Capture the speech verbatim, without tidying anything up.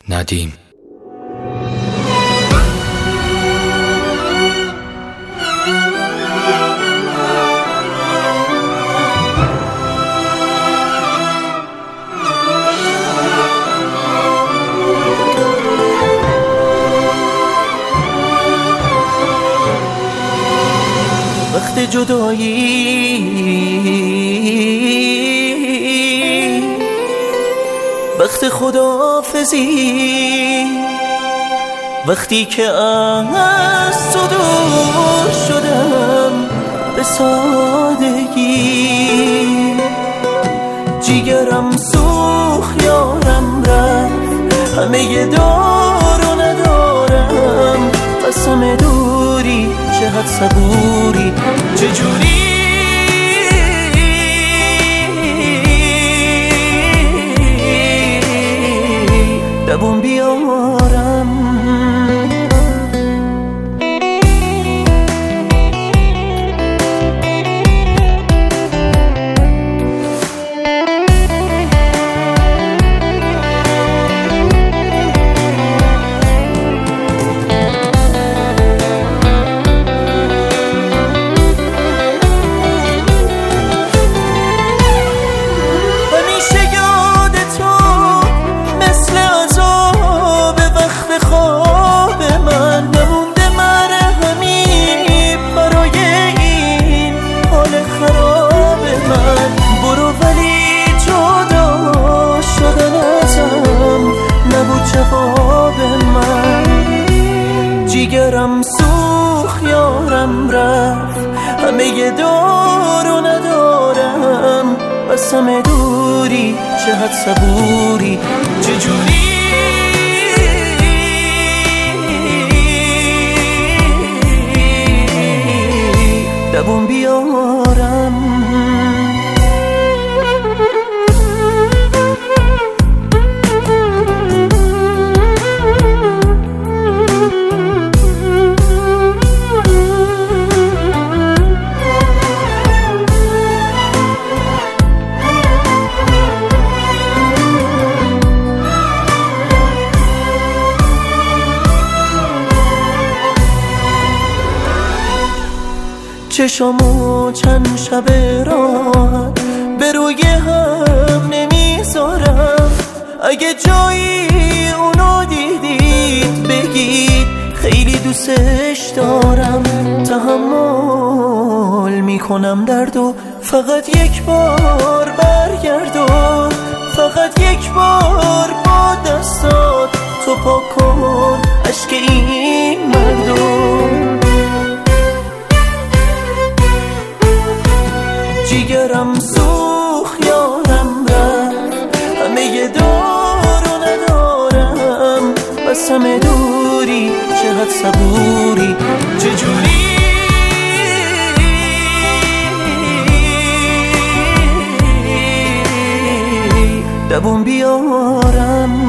ندیم. وقت جدایی، وقت خداحافظی، وقتی که از تو دور شدم به سادگی، جیگرم سوخت یارم رفت، همه دار و ندارم، قسم دوری چقدر صبوری، چجوری دوام بیارم. جیگرم سوخت یارم رفت، همه دار و ندارم، قسم دوری چقدر صبوری، چجوری دوام بیارم. چشامو چند شب راحت به روی هم نمیذارم، اگه جایی اونو دیدید بگید خیلی دوستش دارم، تحمل میکنم درد و فقط یک بار برگردو، فقط یک بار با دستات تو پاک کن اشک این مردم. جیگرم سوخت یارم رفت، همه دار و ندارم، قسم دوری چقدر صبوری، چجوری دوام بیارم.